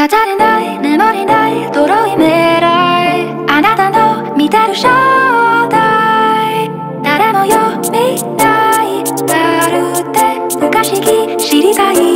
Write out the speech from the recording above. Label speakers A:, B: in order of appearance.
A: 語れない眠れない遠い未来、あなたの見てる正体、誰も読みたい、まるで不可思議知りたい。